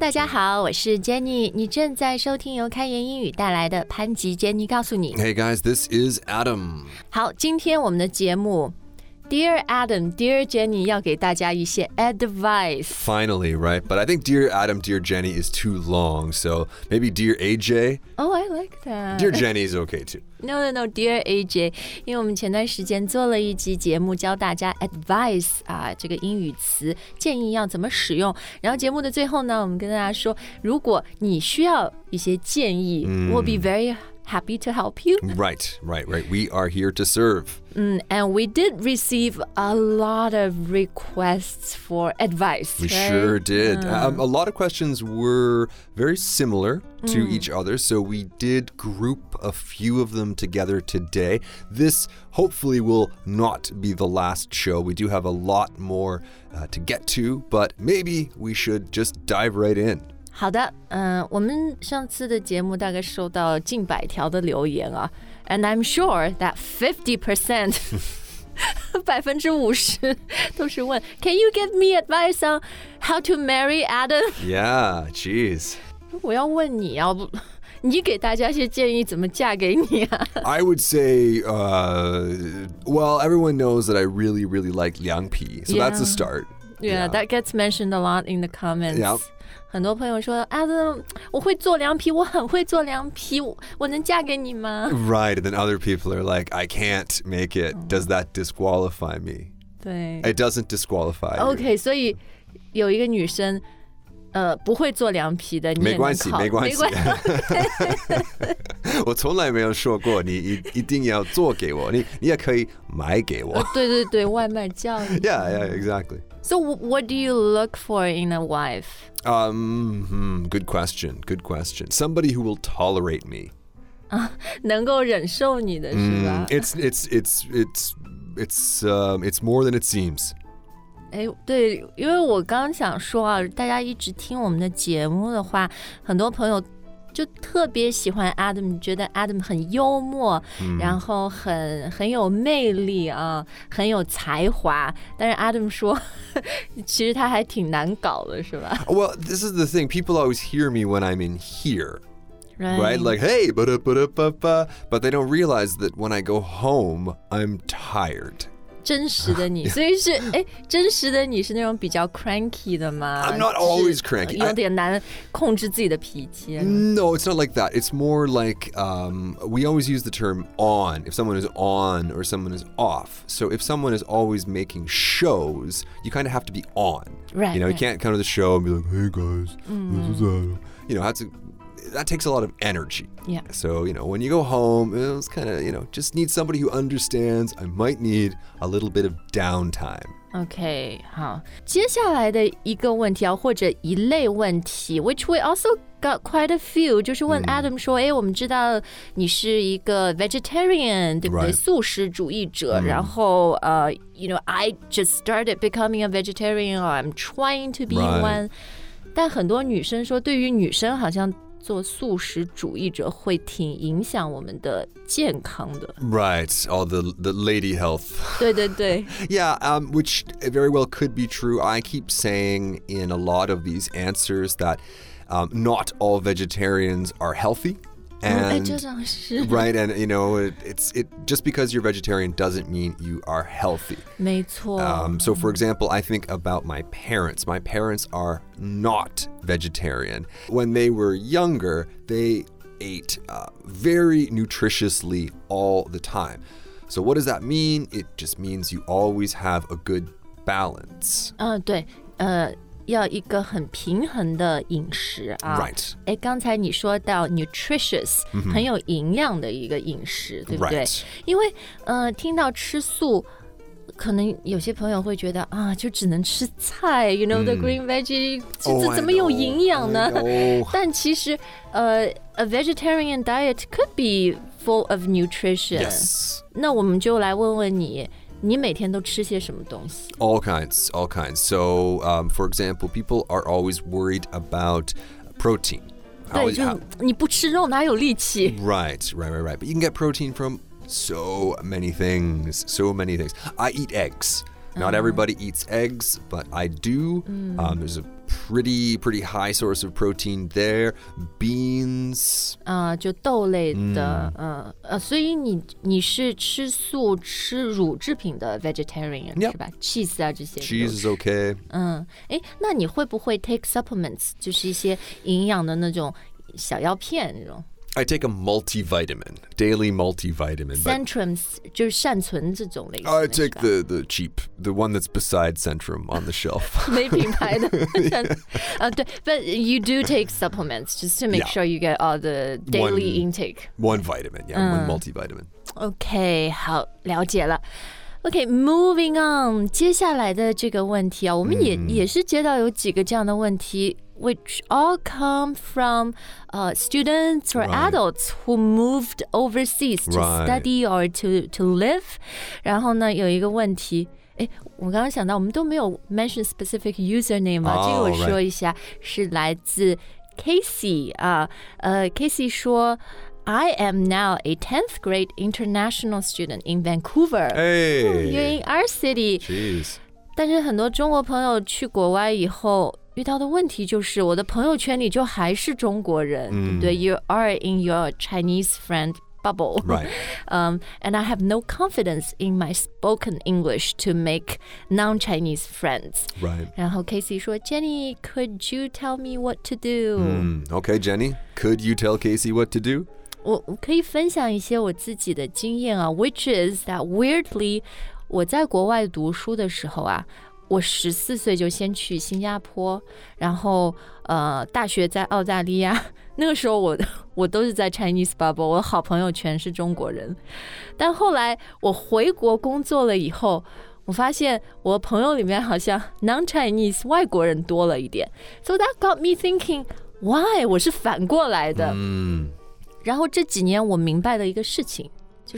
大家好，我是 Jenny， 你正在收听由开言英语带来的潘吉 Jenny 告诉你。 Hey guys, this is Adam. 好，今天我们的节目 Dear Adam, Dear Jenny 要给大家一些 advice. Finally, right? But I think Dear Adam, Dear Jenny is too long, so maybe Dear AJ? Oh, I like that. Dear Jenny is okay too. No, Dear AJ. 因为我们前段时间做了一集节目教大家 advice 这个英语词建议要怎么使用，然后节目的最后呢，我们跟大家说，如果你需要一些建议we'll be very happy to help you. Right. We are here to serve. And we did receive a lot of requests for advice. We right? sure did. A lot of questions were very similar to each other, so we did group a few of them together today. This hopefully will not be the last show. We do have a lot more to get to, but maybe we should just dive right in. 好的，我们上次的节目大概收到近100条的留言啊 ，and I'm sure that 50% 50%都是问 Can you give me advice on how to marry Adam? Yeah, geez. 我要问你啊，你给大家一些建议怎么嫁给你啊 I would say, well, everyone knows that I really, really like Liang Pi, so that's a start. Yeah, that gets mentioned a lot in the comments. Yeah. 很多朋友说 Adam 我会做凉皮，我很会做凉皮，我能嫁给你吗 Right, and then other people are like, I can't make it. Does that disqualify me? 对 It doesn't disqualify you. OK 所以有一个女生不会做凉皮的你也能考没关系我从来没有说过你一定要做给我，你也可以买给我对外卖叫你 Yeah, exactly. So what do you look for in a wife? Good question. Somebody who will tolerate me. 能够忍受你的是吧 It's more than it seems. 对，因为我刚想说啊，大家一直听我们的节目的话，很多朋友就特别喜欢 Adam， 觉得 Adam 很幽默，然后很有魅力啊，很有才华。但是 Adam 说，其实他还挺难搞的，是吧 Well, this is the thing. People always hear me when I'm in here. Right? Like, hey, but they don't realize that when I go home, I'm tired. 真实的你，所以是真实的你是那种比较 cranky 的吗 I'm not always cranky. 有点难控制自己的脾气 No, it's not like that. It's more like we always use the term on if someone is on or someone is off. So if someone is always making shows, you kind of have to be on. Right, You right. can't come to the show and be like, hey guys, this is Adam. That takes a lot of energy. Yeah. So, when you go home, it's kind of, just need somebody who understands I might need a little bit of downtime. OK 好，接下来的一个问题或者一类问题 which we also got quite a few 就是问 Adam 说我们知道你是一个 vegetarian 对不对 Right. 素食主义者然後I just started becoming a vegetarian or I'm trying to be Right. one 但很多女生说对于女生好像做素食主义者会挺影响我们的健康的 Right, all the lady health. 对对对 Yeah, which very well could be true. I keep saying in a lot of these answers that not all vegetarians are healthy. And 这样是 right, and it's just because you're vegetarian doesn't mean you are healthy. 没错 So for example, I think about my parents. My parents are not vegetarian. When they were younger, they ate very nutritiously all the time. So what does that mean? It just means you always have a good balance. 对要一个很平衡的饮食啊 Right. 刚才你说到 nutritious 很有营养的一个饮食对不对 Right. 因为听到吃素可能有些朋友会觉得就只能吃菜 you know the green veggie 这怎么有营养呢 但其实a vegetarian diet could be full of nutrition Yes. 那我们就来问问你每天都吃些什么东西 All kinds. So, for example, people are always worried about protein. 对，就你不吃肉哪有力气 Right. But you can get protein from so many things. I eat eggs. Not everybody eats eggs, but I do. There's a pretty high source of protein there. Beans. 就豆类的，所以你是吃素吃乳制品的 vegetarian 是吧 ？cheese 啊这些。 Cheese is okay. 那你会不会 take supplements？ 就是一些营养的那种小药片那种。 I take a multivitamin, daily multivitamin. Centrum 就是善存这种类型的。 I take the cheap, the one that's beside Centrum on the shelf. 没品牌的。对 ，but you do take supplements just to make sure you get all the daily intake. One vitamin, one multivitamin. OK， 好，了解了。OK，moving on， 接下来的这个问题啊，我们也是接到有几个这样的问题。Which all come from students or adults who moved overseas to study or to live. 然后呢，有一个问题，我刚刚想到，我们都没有 mention specific username 啊，这个我说一下，是来自 Casey 啊，Casey 说。I am now a 10th grade international student in Vancouver. Hey, you're in our city. Jeez. 但是很多中国朋友去国外以后遇到的问题就是，我的朋友圈里就还是中国人，对不对 ？You are in your Chinese friend bubble. Right. And I have no confidence in my spoken English to make non-Chinese friends. Right. 然后 Casey 说 Jenny, could you tell me what to do? Okay, Jenny, could you tell Casey what to do? 我可以分享一些我自己的经验啊 ，which is that weirdly， 我在国外读书的时候啊，我14岁就先去新加坡，然后大学在澳大利亚，那个时候我都是在 Chinese bubble， 我的好朋友全是中国人，但后来我回国工作了以后，我发现我朋友里面好像 non-Chinese 外国人多了一点 ，so that got me thinking why 我是反过来的。然后这几年我明白了一个事情，就是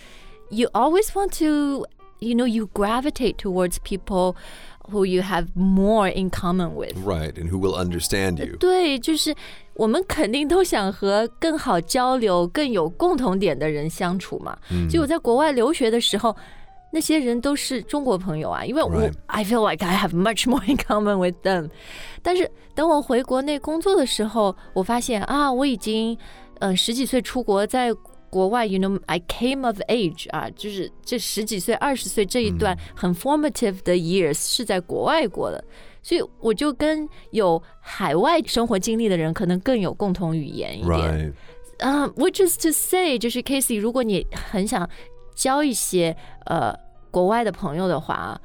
you always want to, you gravitate towards people who you have more in common with. Right, and who will understand you. 对，就是我们肯定都想和更好交流、更有共同点的人相处嘛。所以我在国外留学的时候，那些人都是中国朋友啊，因为I feel like I have much more in common with them. 但是等我回国内工作的时候，我发现啊，我已经10几岁出国，在国外 I came of age 啊，就是这10几岁、20岁这一段很 formative 的 years 是在国外过的，所以我就跟有海外生活经历的人可能更有共同语言一点。Which is to say， 就是 Casey， 如果你很想交一些国外的朋友的话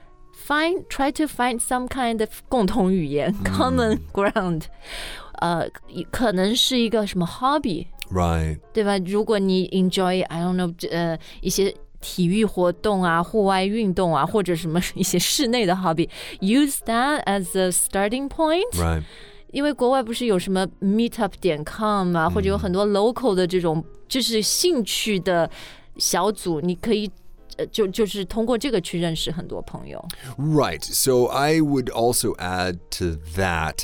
try to find some kind of 共同语言common ground。可能是一个什么 hobby。Right. 对吧？如果你 enjoy, I don't know, 一些体育活动啊、户外运动啊，或者什么一些室内的 hobby, use that as a starting point. Right. 因为国外不是有什么 meetup.com 啊，或者有很多 local 的这种就是兴趣的小组，你可以就是通过这个去认识很多朋友。 Right. So I would also add to that.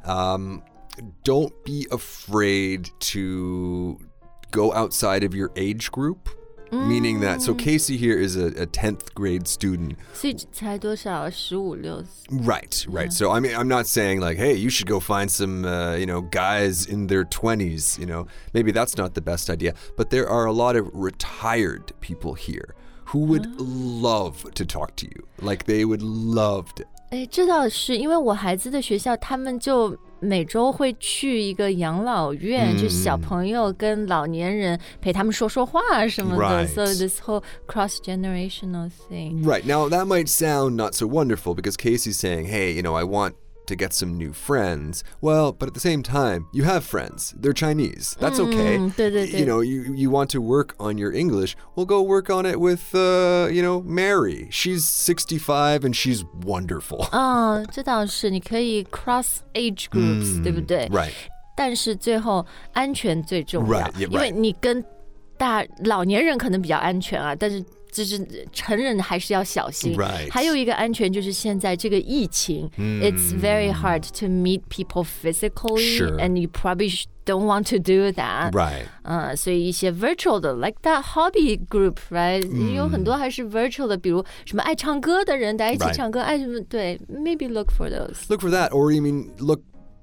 Don't be afraid to go outside of your age group, meaning that, so Casey here is a 10th grade student. 所以才多少15、16 Right. Yeah. So I mean, I'm not saying like, hey, you should go find some, guys in their 20s, maybe that's not the best idea, but there are a lot of retired people here who would love to talk to you. Like they would love to. 这倒是，因为我孩子的学校，他们就每周会去一个养老院，就小朋友跟老年人陪他们说说话什么的。So this whole cross-generational thing. Right. Now, that might sound not so wonderful because Casey's saying, hey, I want to get some new friends. Well, but at the same time, you have friends. They're Chinese. That's okay. 对对对。 You want to work on your English. Well, go work on it with, Mary. She's 65 and she's wonderful. 这倒是，你可以 cross age groups，对不对？ Right. 但是最后安全最重要， Right. 因为你跟老年人可能比较安全啊，但是就是成人还是要小心。 Right. 还有一个安全就是现在这个疫情，it's very hard to meet people physically, Sure. and you probably don't want to do that. Right. 所以一些 virtual 的 like that hobby group, right? 有很多还是 virtual 的，比如什么爱唱歌的人，大家一起唱歌，爱什么对 ，maybe look for those. Look for that, or you mean look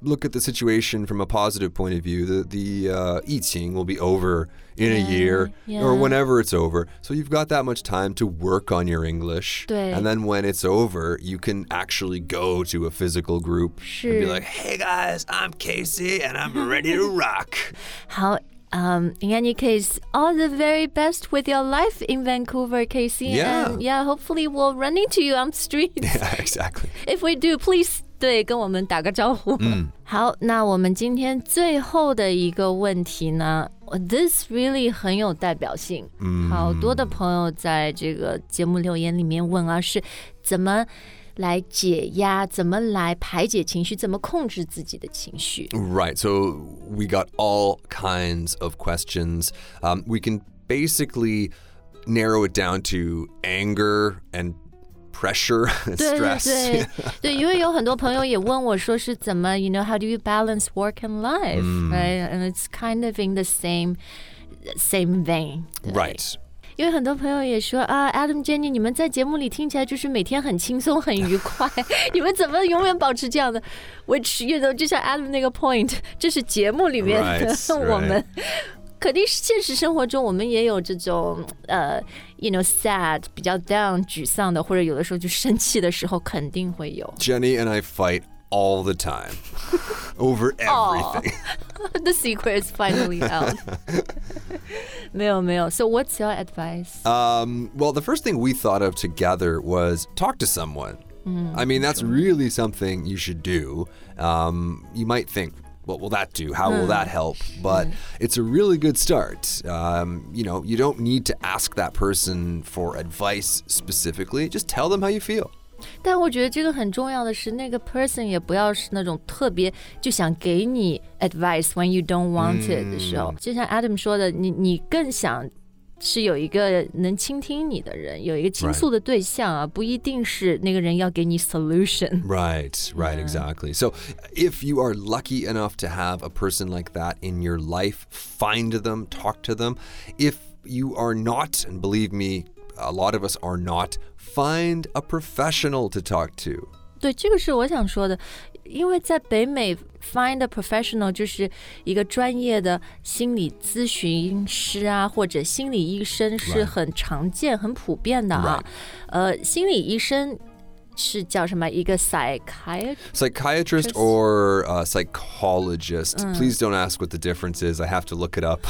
look at the situation from a positive point of view. The 疫情 will be over in a year or whenever it's over. So you've got that much time to work on your English. 对 And then when it's over, you can actually go to a physical group and be like, hey guys, I'm Casey and I'm ready to rock. 好in any case, all the very best with your life in Vancouver, Casey. Yeah. And hopefully we'll run into you on the streets. Yeah, exactly. If we do, please 对跟我们打个招呼。好，那我们今天最后的一个问题呢 ，This really 很有代表性。好多的朋友在这个节目留言里面问啊，是怎么来解压，怎么来排解情绪，怎么控制自己的情绪。 Right. So we got all kinds of questions. We can basically narrow it down to anger and pressure and 对 stress. 对对，因为有很多朋友也问我说是怎么 how do you balance work and life, right? And it's kind of in the same vein. 对 Right. 因为很多朋友也说啊 ，Adam Jenny， 你们在节目里听起来就是每天很轻松、很愉快，你们怎么永远保持这样的 ？Which就像 Adam 那个 point， 这是节目里面的我们。肯定现实生活中我们也有这种sad 比较 down 沮丧的，或者有的时候就生气的时候肯定会有。 Jenny and I fight all the time over everything. The secret is finally out. 没有 So what's your advice? Well, the first thing we thought of together was talk to someone. I mean, that's really something you should do. You might think, what will that do? How will that help? But it's a really good start. You don't need to ask that person for advice specifically. Just tell them how you feel. 但我觉得这个很重要的是，那个 person 也不要是那种特别就想给你 advice when you don't want it 的时候。就像 Adam 说的，你更想是有一个能倾听你的人，有一个倾诉的对象啊，不一定是那个人要给你 solution. Right, exactly. So if you are lucky enough to have a person like that in your life, find them, talk to them. If you are not, and believe me, a lot of us are not, find a professional to talk to. 对，这个是我想说的，因为在北美 find a professional 就是一个专业的心理咨询师啊，或者心理医生是很常见、很普遍的啊。心理医生是叫什么？一个 psychiatrist or psychologist. Please don't ask what the difference is. I have to look it up.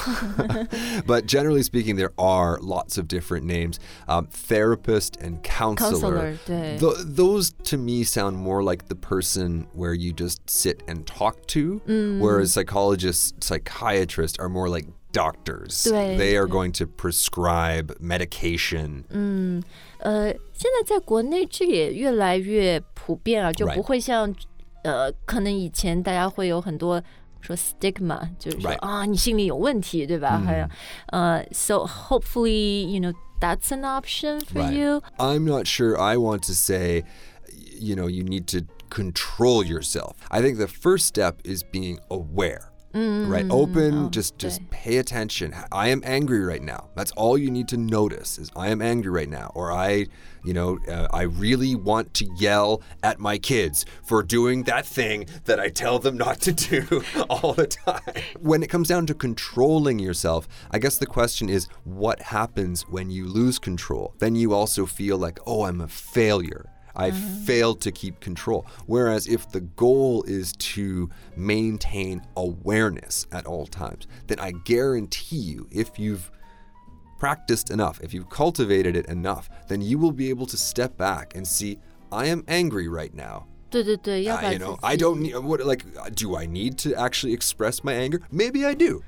But generally speaking, there are lots of different names. Therapist and counselor. Those to me sound more like the person where you just sit and talk to, whereas psychiatrists are more like doctors. They are going to prescribe medication. 现在在国内这也越来越普遍啊，就不会像可能以前大家会有很多说 stigma， 就是说啊你心里有问题，对吧？还有so hopefully that's an option for you. I'm not sure I want to say you need to control yourself. I think the first step is being aware. Right? Open, just pay attention. I am angry right now. That's all you need to notice is I am angry right now. Or I really want to yell at my kids for doing that thing that I tell them not to do all the time. When it comes down to controlling yourself, I guess the question is what happens when you lose control? Then you also feel like, oh, I'm a failure. I failed to keep control. Whereas if the goal is to maintain awareness at all times, then I guarantee you, if you've practiced enough, if you've cultivated it enough, then you will be able to step back and see, I am angry right now. 对对对，要 I don't need, do I need to actually express my anger? Maybe I do.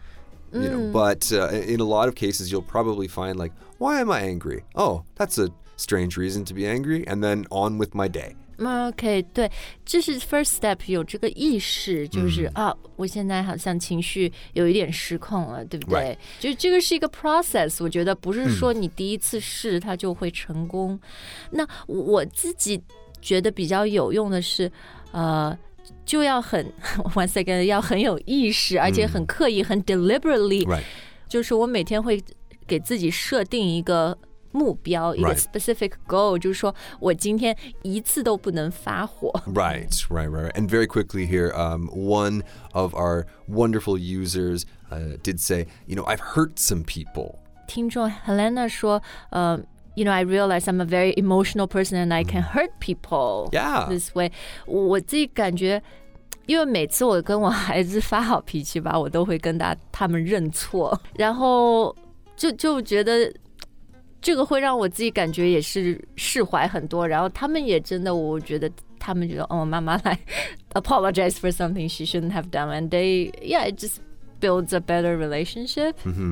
But in a lot of cases, you'll probably find why am I angry? Oh, that's a strange reason to be angry, and then on with my day. OK， 对，这是 first step， 有这个意识，就是我现在好像情绪有一点失控了，对不对？就这个是一个 process， 我觉得不是说你第一次试它就会成功。那我自己觉得比较有用的是，就要很 once again 要很有意识，而且很刻意，很 deliberately， 就是我每天会给自己设定一个目标，一个 Right. specific goal， 就是说我今天一次都不能发火。 Right. And very quickly here, one of our wonderful users did say, I've hurt some people. 听众 Helena 说I realize I'm a very emotional person and I can hurt people this way. 我自己感觉，因为每次我跟我孩子发好脾气吧，我都会跟他们认错，然后就觉得这个会让我自己感觉也是释怀很多，然后他们也真的，我觉得他们觉得妈妈来 apologize for something she shouldn't have done, and it just builds a better relationship.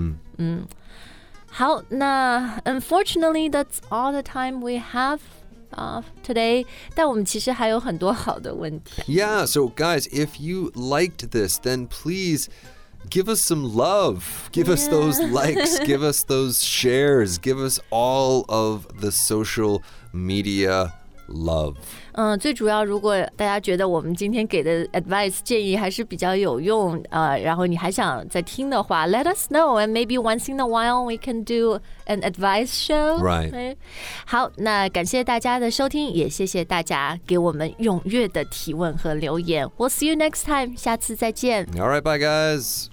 好，那 unfortunately that's all the time we have today. 但我们其实还有很多好的问题。 Yeah, so guys, if you liked this, then please give us some love. Give us those likes. Give us those shares. Give us all of the social media love. 最主要，如果大家觉得我们今天给的 advice 建议还是比较有用，然后你还想再听的话 ，let us know, and maybe once in a while we can do an advice show. Right. 好，那感谢大家的收听，也谢谢大家给我们踊跃的提问和留言。We'll see you next time. 下次再见。 All right, bye guys.